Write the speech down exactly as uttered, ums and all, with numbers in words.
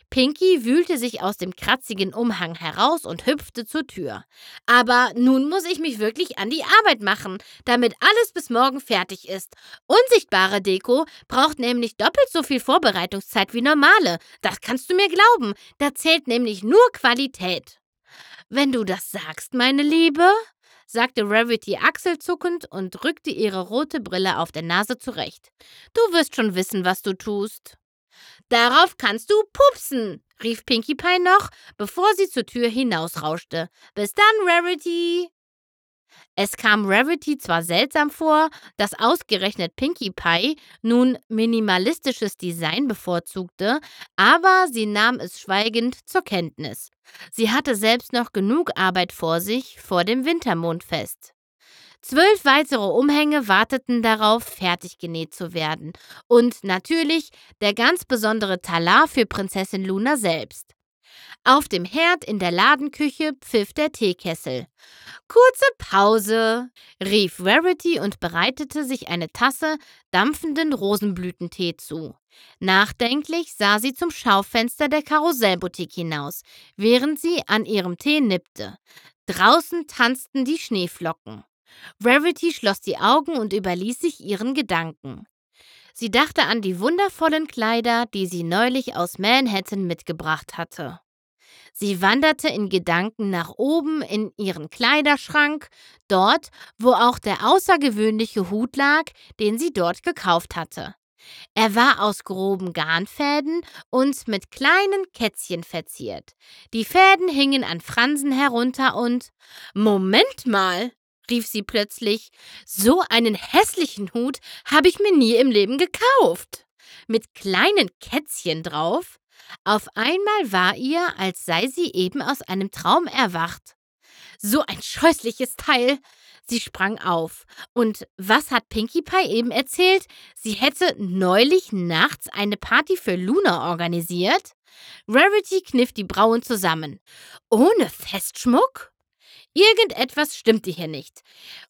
Pinky wühlte sich aus dem kratzigen Umhang heraus und hüpfte zur Tür. Aber nun muss ich mich wirklich an die Arbeit machen, damit alles bis morgen fertig ist. Unsichtbare Deko braucht nämlich doppelt so viel Vorbereitungszeit wie normale. Das kannst du mir glauben. Da zählt nämlich nur Qualität. Wenn du das sagst, meine Liebe, sagte Rarity achselzuckend und rückte ihre rote Brille auf der Nase zurecht. Du wirst schon wissen, was du tust. Darauf kannst du pupsen, rief Pinkie Pie noch, bevor sie zur Tür hinausrauschte. Bis dann, Rarity. Es kam Rarity zwar seltsam vor, dass ausgerechnet Pinkie Pie nun minimalistisches Design bevorzugte, aber sie nahm es schweigend zur Kenntnis. Sie hatte selbst noch genug Arbeit vor sich vor dem Wintermondfest. Zwölf weitere Umhänge warteten darauf, fertig genäht zu werden. Und natürlich der ganz besondere Talar für Prinzessin Luna selbst. Auf dem Herd in der Ladenküche pfiff der Teekessel. »Kurze Pause«, rief Rarity und bereitete sich eine Tasse dampfenden Rosenblütentee zu. Nachdenklich sah sie zum Schaufenster der Karussellboutique hinaus, während sie an ihrem Tee nippte. Draußen tanzten die Schneeflocken. Rarity schloss die Augen und überließ sich ihren Gedanken. Sie dachte an die wundervollen Kleider, die sie neulich aus Manhattan mitgebracht hatte. Sie wanderte in Gedanken nach oben in ihren Kleiderschrank, dort, wo auch der außergewöhnliche Hut lag, den sie dort gekauft hatte. Er war aus groben Garnfäden und mit kleinen Kätzchen verziert. Die Fäden hingen an Fransen herunter und »Moment mal«, rief sie plötzlich, »so einen hässlichen Hut habe ich mir nie im Leben gekauft. Mit kleinen Kätzchen drauf?« Auf einmal war ihr, als sei sie eben aus einem Traum erwacht. »So ein scheußliches Teil!« Sie sprang auf. Und was hat Pinkie Pie eben erzählt? Sie hätte neulich nachts eine Party für Luna organisiert? Rarity kniff die Brauen zusammen. »Ohne Festschmuck?« Irgendetwas stimmte hier nicht.